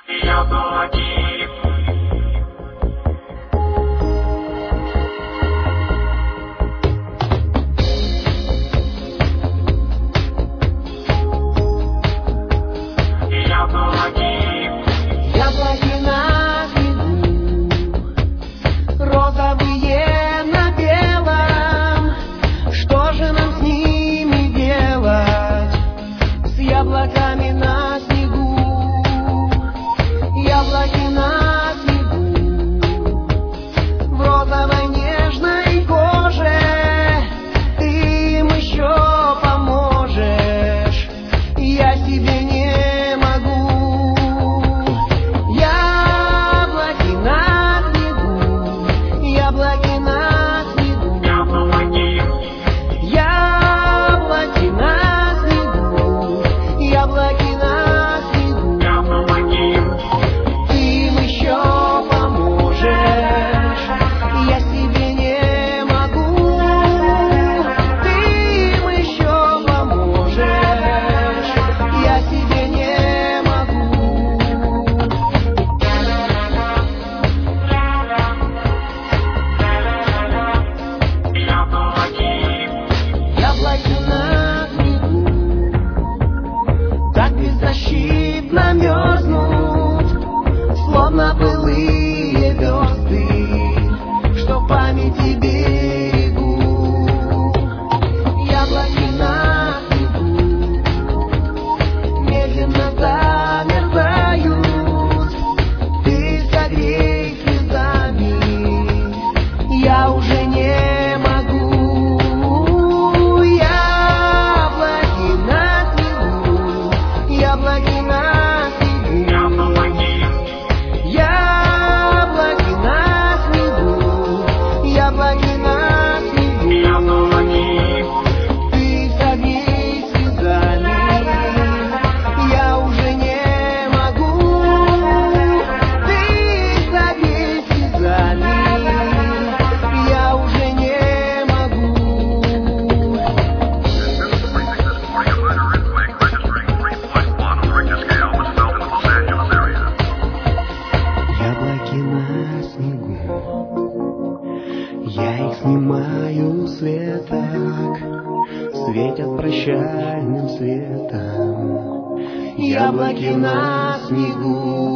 Яблоки на снегу, розовые на белом. Что же нам с ними делать, с яблоками на снегу? Яблоки на снегу, в розовой нежной коже. Ты им еще поможешь, я себе не могу. Яблоки на снегу, яблоки на снегу, яблоки на снегу, яблоки на снегу. Ты им еще поможешь, я себе не могу. Ты им еще поможешь, я себе не могу. Яблоки на снегу так беззащитно мерзнут, словно былые версты, что в памяти берегу. Яблоки на снегу медленно замерзают. Ты согрей слезами, я уже не могу. Яблоки на снегу, яблоки на снегу, яблоки на снегу, яблоки на снегу. Ты согрей слезами, я уже не могу. Ты согрей слезами, я уже не могу. Яблоки на снегу, я их снимаю с веток, светят прощальным светом. Яблоки на снегу.